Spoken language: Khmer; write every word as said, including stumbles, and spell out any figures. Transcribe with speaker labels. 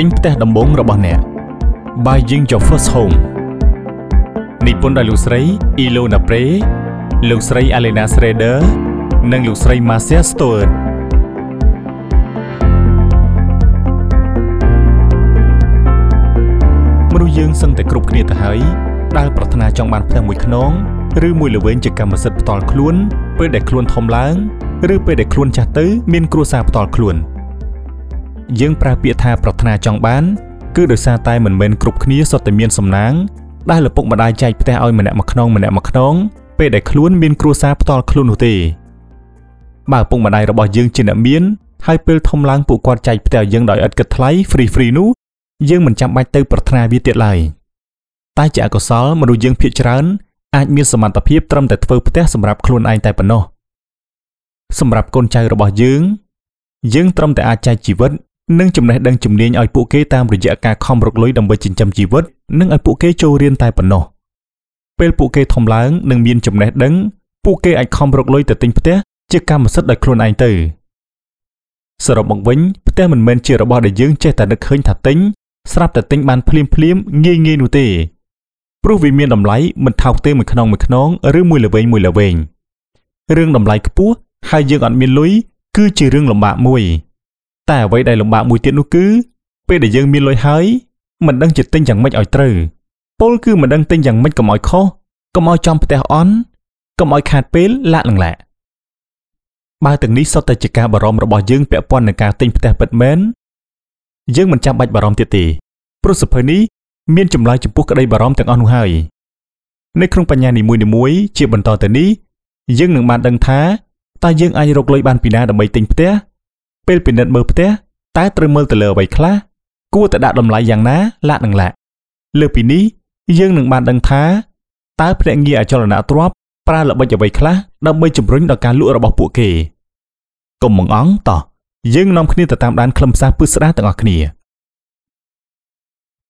Speaker 1: ញផ្ទះដំបូងរបស់អ្នក Buying your first home និពន្ធដោយលោកស្រី Ilona Pre លោកស្រី Alena Schrader និងលោកស្រី Marcia Stewart មនុស្សយើងសឹងតែគ្រប់គ្នាទៅហើយដែលប្រាថ្នាចង់បានផ្ទះមួយខ្នងឬមួយល្វែងជាកម្មសិទ្ធិផ្ទាល់ខ្លួនពេលដែលខ្លួនធំឡើងឬពេលដែលខ្លួនចាស់ទៅមានគ្រួសារផ្ទាល់ខ្លួនយើងប្រើពាក្យថាប្រាថ្នាចង់បានគឺដោយសារតែមិនមែនគ្រប់គ្នាសុទ្ធតែមានសំណាងដែលឪពុកម្ដាយចែកផ្ទះឲ្យម្នាក់ម្នាក់ម្នាក់ម្នាក់ពេលដែលខ្លួនមានគ្រួសារផ្ទាល់ខ្លួននោះទេបើឪពុកម្ដាយរបស់យើងជាអ្នកមានហើយពេលធំឡើងពួកគាត់ចែកផ្ទះយើងដោយឥតគិតថ្លៃ free free នោះយើងមិនចាំបាច់ទៅប្រាថ្នាវាទៀតឡើយតែជាអកុសលមនុស្សយើងភាគច្រើនអាចមានសមត្ថភាពត្រឹមតែធ្វើផ្ទះសម្រាប់ខ្លួនឯងតែប៉ុណ្ណោះសម្រាប់កូនចៅរបស់យើងយើងត្រឹមតែអាចចែកជីវិតនិងចំណេះដឹងជំនាញឲ្យពួកគេតាមរយៈការខំរកលុយដើម្បីចិញ្ចឹមជីវិតនិងឲ្យពួកគេចូលរៀនតែប៉ុណ្ណោះពេលពួកគេធំឡើងនិងមានចំណេះដឹងពួកគេអាចខំរកលុយទៅទិញផ្ទះជាកម្មសិទ្ធិដោយខ្លួនឯងទៅសរុបមកវិញផ្ទះមិនមែនជារបស់ដែលយើងចេះតែនឹកឃើញថាទិញស្រាប់តែទិញបានភ្លាមភ្លាមងាយងាយនោះទេព្រោះវាមានតម្លៃមិនថោកទេមួយខ្នងមួយខ្នងឬមួយល្វែងមួយល្វែងរឿងតម្លៃខ្ពស់ហើយយើងអត់មានលុយគឺជារឿងលំបាកមួយតែអ្វីដែលលំបាកមួយទៀតនោះគឺពេលដែលយើងមានលុយហើយមិនដឹងจะទិញយ៉ាងម៉េចឲ្យត្រូវពលគឺមិនដឹងទិញយ៉ាងម៉េចកុំឲ្យខុសកុំឲ្យចំផ្ទះអន់កុំឲ្យខាតពេលលាក់លង្លាក់បើទាំងនេះសុទ្ធតែជាការបារម្ភរបស់យើងពាក់ព័ន្ធនឹងការទិញផ្ទះពិតមែនយើងមិនចាំបាច់បារម្ភទៀតទេព្រោះសភៅនេះមានចម្លើយចំពោះក្តីបារម្ភទាំងអស់នោះហើយនៅក្នុងបញ្ញានីមួយៗជាបន្តទៅនេះយើងនឹងបានដឹងថាតើយើងអាចរកលុយបានពីណាដើម្បីទិញផ្ទះពេលពិនិត្យមើលផ្ទះតើត្រូវមើលទៅលើអ្វីខ្លះគួរតែដាក់តម្លៃយ៉ាងណាលាក់នឹងលាក់លើពីនេះយើងនឹងបានដឹងថាតើភ្នាក់ងារអចលនទ្រព្យប្រើល្បិចអ្វីខ្លះដើម្បីជំរុញដល់ការលក់របស់ពួកគេកុំបង្អង់តោះយើងនាំគ្នាទៅតាមដានខ្លឹមសារពិស្ដារទាំងអស់គ្នា